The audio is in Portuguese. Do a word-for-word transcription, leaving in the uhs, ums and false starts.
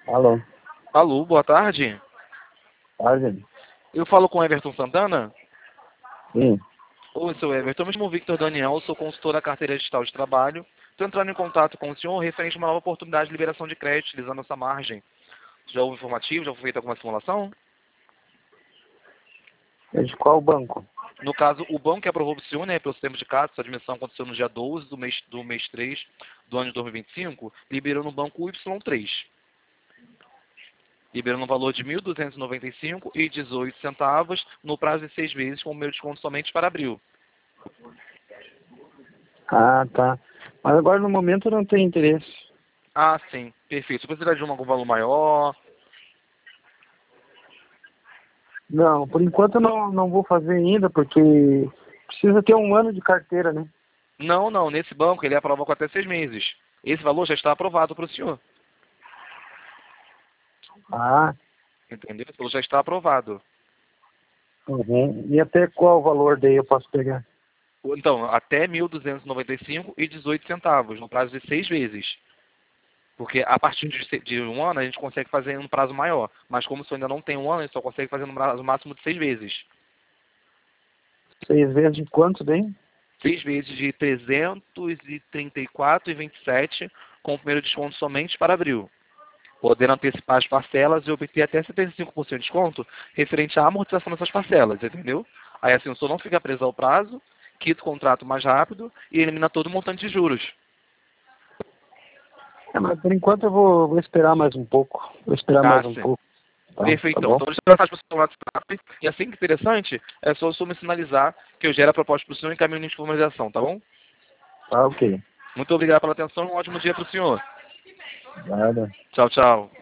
Alô, Alô, boa tarde. tarde? Eu falo com Everton Santana. Sim. Oi, seu Everton. Eu me chamo Victor Daniel, sou consultor da carteira digital de trabalho. Estou entrando em contato com o senhor referente a uma nova oportunidade de liberação de crédito utilizando essa margem. Já houve informativo? Já foi feita alguma simulação? É de qual banco? No caso, o banco que aprovou o senhor, né, pelo sistema de CAT, essa admissão aconteceu no dia doze do mês, do mês três do ano de dois mil e vinte e cinco, liberou no banco Y três. Liberando um valor de mil duzentos e noventa e cinco reais e dezoito centavos no prazo de seis meses, com o meu desconto somente para abril. Ah, tá. Mas agora no momento eu não tenho interesse. Ah, sim. Perfeito. Você precisa de um, algum valor maior? Não, por enquanto eu não, não vou fazer ainda, porque precisa ter um ano de carteira, né? Não, não. Nesse banco ele aprova com até seis meses. Esse valor já está aprovado para o senhor. Ah, Entendeu? Esse valor já está aprovado. uhum. E até qual valor daí eu posso pegar? Então, até mil duzentos e noventa e cinco reais e dezoito centavos, no prazo de seis vezes. Porque a partir de, se- de um ano a gente consegue fazer em um prazo maior. Mas como o senhor ainda não tem um ano, a gente só consegue fazer no prazo máximo de seis vezes. Seis vezes de quanto daí? Seis vezes de trezentos e trinta e quatro reais e vinte e sete centavos, com o primeiro desconto somente para abril, podendo antecipar as parcelas e obter até setenta e cinco por cento de desconto referente à amortização dessas parcelas, entendeu? Aí assim o senhor não fica preso ao prazo, quita o contrato mais rápido e elimina todo o montante de juros. É, mas por enquanto eu vou, vou esperar mais um pouco. Vou esperar Ah, mais um sim. pouco. Tá, tá Perfeitão. bom? Então deixa eu passar para o seu WhatsApp. E assim que interessante, é só o senhor me sinalizar que eu gero a proposta para o senhor e encaminho de formalização, tá bom? Tá ok. Muito obrigado pela atenção e um ótimo dia para o senhor. Nada. Tchau, tchau.